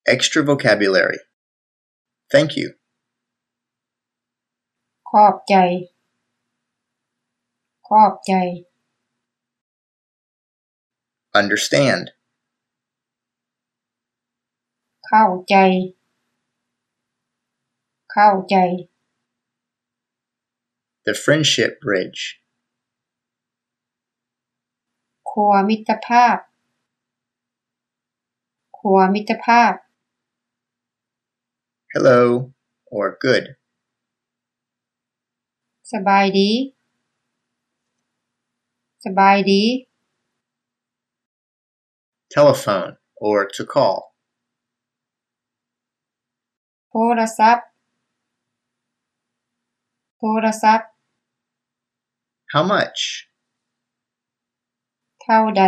Extra vocabulary. Thank you. ขอบใจ ขอบใจ Understand. เข้าใจ เข้าใจ The friendship bridge. ขัวมิตรภาพ ขัวมิตรภาพ Hello or good. สบายดี สบายดี Telephone or to call. โทรศัพท์ โทรศัพท์ How much? เท่าใด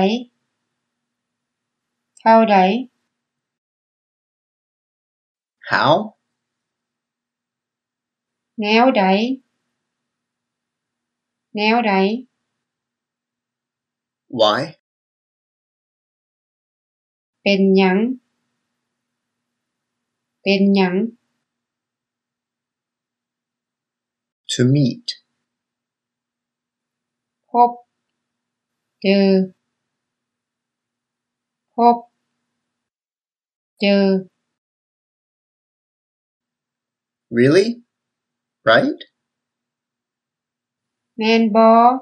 เท่าใด How? แนวใด แนวใด Why? เป็นหยัง เป็นหยัง To meet. พบ เจอ พบ เจอ Really? Right? แม่นบ่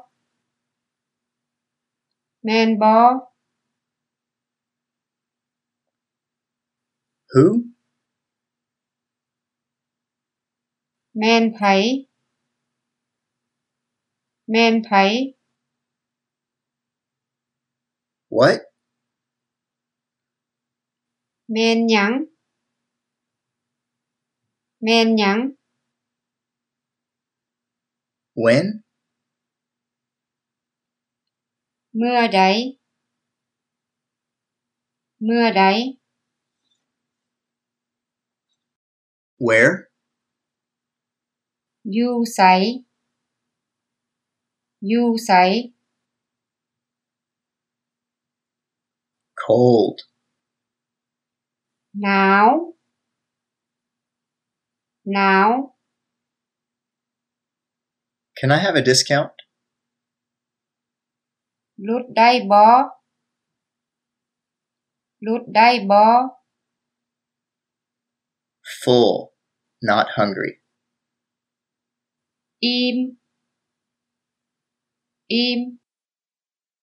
แม่นบ่ Who? แม่นไผ แม่นไผ What? แม่นหยัง แม่นหยัง When? เมื่อใด เมื่อใด Where? อยู่ไส อยู่ไส Cold. หนาว หนาว Can I have a discount? ลดได้บ่ ลดได้บ่ Full. Not hungry. อิ่ม อิ่ม